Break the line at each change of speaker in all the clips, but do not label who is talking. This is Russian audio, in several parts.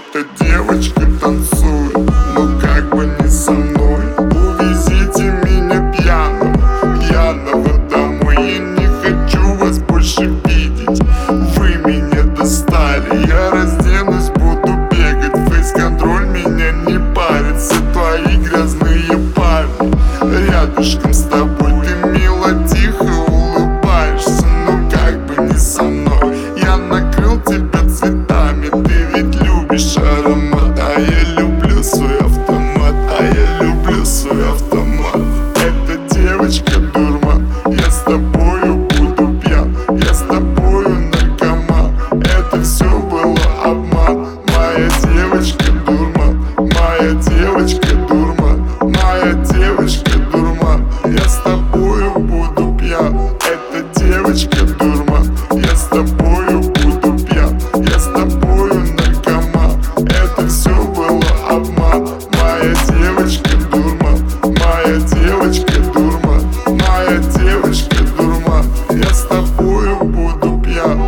Эта девочка танцует, но как бы не со мной. Увезите меня пьяного домой. Я не хочу вас больше видеть, вы меня достали. Я разденусь, буду бегать, фейс-контроль меня не парит. Все твои грязные парни рядышком с тобой. Ты мило, тихо улыбаешься, но как бы не со мной. Я накрыл тебя цветами, ты ведь любишь аромат. А я люблю свой автомат, а я люблю свой автомат. Эта девочка дурман, я с тобою буду пьян. Я с тобою наркоман, это все было обман. Моя девочка дурман, моя девочка дурман, моя девочка дурман. Я с тобою буду пьян. Эта девочка дурман, я с тобою буду пьян. Я с тобою наркоман, это все было обман. Моя девочка дурман, моя девочка дурман, моя девочка дурман. Я с тобою буду пьян.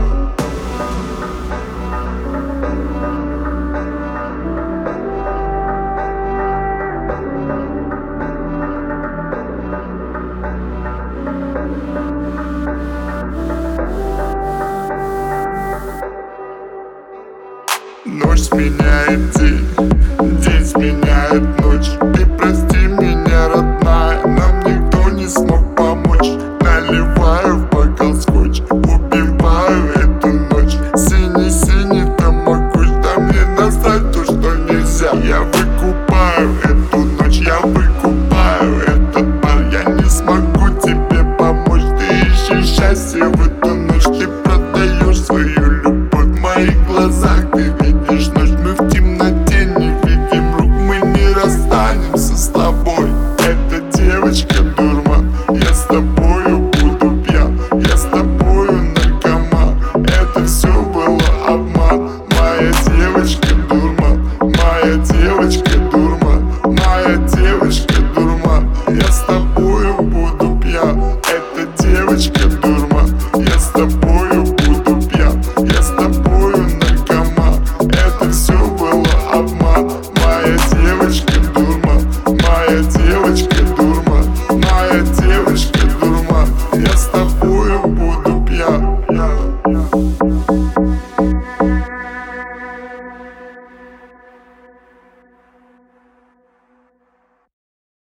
Ночь сменяет день, день сменяет ночь. Ты прости меня, родная, нам никто не смог помочь. Наливаю в бокал скотч, убиваю эту ночь. Синий-синий